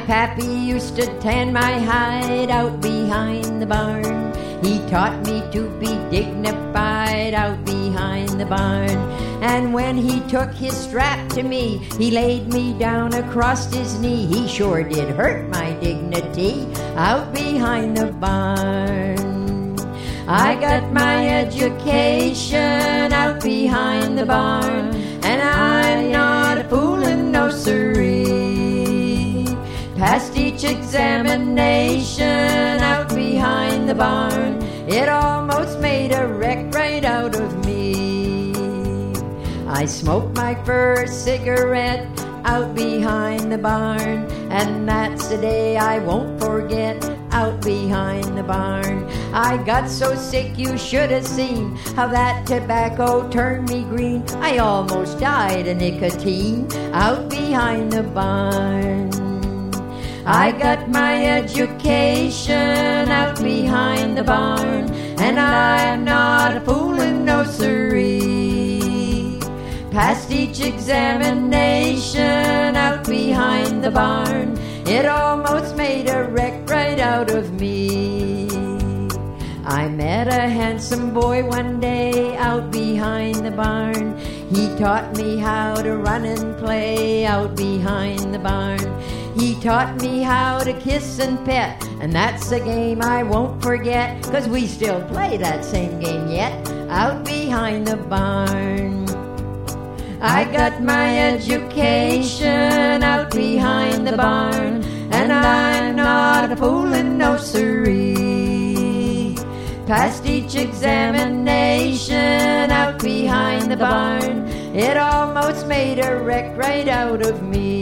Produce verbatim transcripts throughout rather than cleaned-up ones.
pappy used to tan my hide out behind the barn. He taught me to be dignified out behind the barn. And when he took his strap to me, he laid me down across his knee. He sure did hurt my dignity out behind the barn. I got my education out behind the barn, and I'm not a foolin' no siree. Passed each examination out behind the barn. It almost made a wreck right out of me. I smoked my first cigarette out behind the barn, and that's the day I won't forget out behind the barn. I got so sick you should have seen how that tobacco turned me green. I almost died of nicotine out behind the barn. I got my education out behind the barn, and I'm not a foolin' no siree. Passed each examination out behind the barn. It almost made a wreck right out of me. I met a handsome boy one day out behind the barn. He taught me how to run and play out behind the barn. He taught me how to kiss and pet, and that's a game I won't forget, 'cause we still play that same game yet out behind the barn. I got my education out behind the barn, and I'm not a foolin' no siree. Passed each examination out behind the barn. It almost made a wreck right out of me.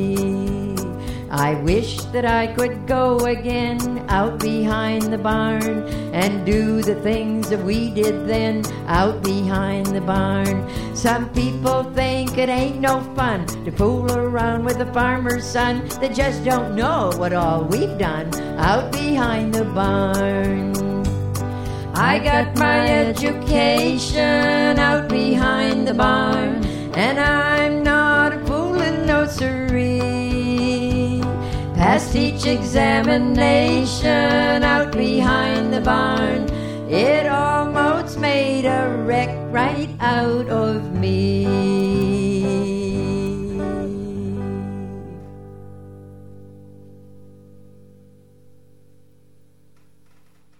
I wish that I could go again out behind the barn and do the things that we did then out behind the barn. Some people think it ain't no fun to fool around with a farmer's son. They just don't know what all we've done out behind the barn. I got my education out behind the barn, and I'm not a foolin' no siree. Passed each examination out behind the barn. It almost made a wreck right out of me.